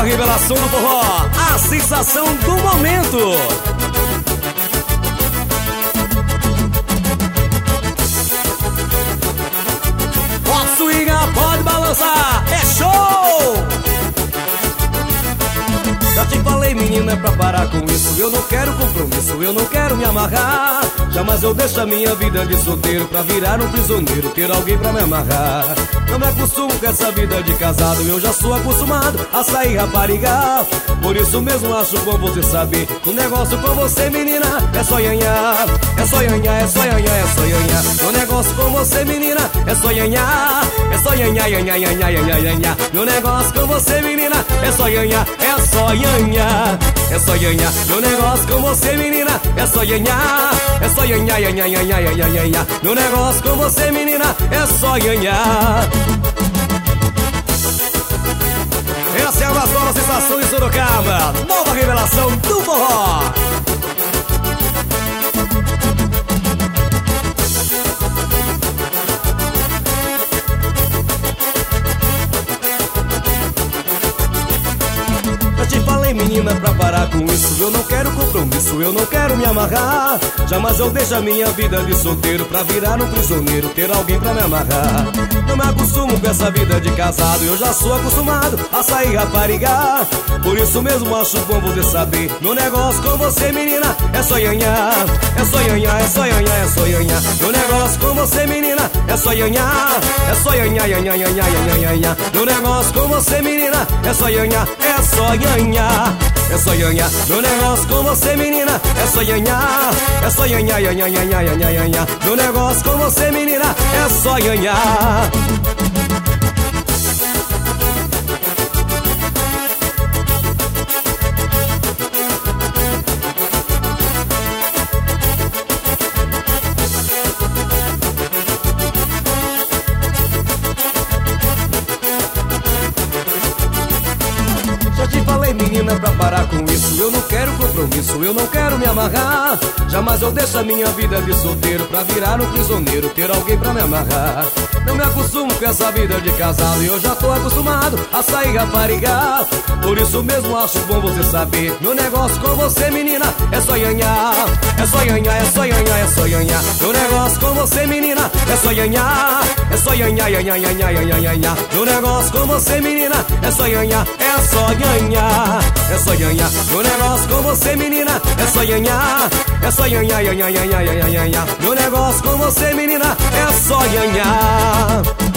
revelação do forró, a sensação do momento. Pode swingar, pode balançar, é show! Já te falei, menina, é pra parar com isso. Eu não quero compromisso, eu não quero me amarrar. Jamais eu deixo a minha vida de solteiro pra virar um prisioneiro, ter alguém pra me amarrar. Não me acostumo com essa vida de casado, eu já sou acostumado a sair rapariga. Por isso mesmo acho bom você saber, o negócio com você, menina, é só nhanhá. É só nhanhá, é só nhanhá, é só nhanhá. O negócio com você, menina, é só nhanhá. É só nhanhá, nhanhá, nhanhá, nhanhá, nhanhá. Meu negócio com você, menina, é só nhanhá. É só nhanhá, é só nhanhá. Meu negócio com você, menina, é só nhanhá. É só nhanhá, nhanhá, nhanhá, nhanhá, nhanhá. Meu negócio com você, menina, é só nhanhá. Essa é a mais nova sensação de Sorocaba, nova revelação do forró. Já te falei, menina, pra parar com isso. Eu não quero compromisso, eu não quero me amarrar. Jamais eu deixo a minha vida de solteiro pra virar um prisioneiro, ter alguém pra me amarrar. Não me acostumo com essa vida de casado, eu já sou acostumado a sair rapariga. Por isso mesmo acho bom você saber, meu negócio com você, menina, é só nhanhá. É só nhanhá, é só nhanhá, é só nhanhá. Meu negócio com você, menina, é só nhanhá. É só nhanhá, nhanhá, nhanhá, nhanhá, nhanhá. Meu negócio com você, menina, é só nhanhá. É só nhanhá, é só nhanhá. Meu negócio com você, menina, é só nhanhá. É só nhanhá, nhanhá, nhanhá, nhanhá, nhanhá. Meu negócio com você, menina, é só nhanhá. Já te falei, menina, pra parar com isso. Eu não quero compromisso, eu não quero me amarrar. Jamais eu deixo a minha vida de solteiro pra virar um prisioneiro, ter alguém pra me amarrar. Não me acostumo com essa vida de casado, e eu já tô acostumado a sair rapariga. Por isso mesmo acho bom você saber, meu negócio com você, menina, é só nhanhá. É só nhanhá, é só nhanhá, é só nhanhá. Meu negócio com você, menina, é só nhanhá. É só nhanhá, nhanhá, nhanhá, nhanhá, nhanhá. Meu negócio com você, menina, é só nhanhá. É só nhanhá, é só nhanhá. Meu negócio com você, menina, é só nhanhá. É só nhanhá, nhanhá, nhanhá, nhanhá, nhanhá. Meu negócio com você, menina, é só nhanhá.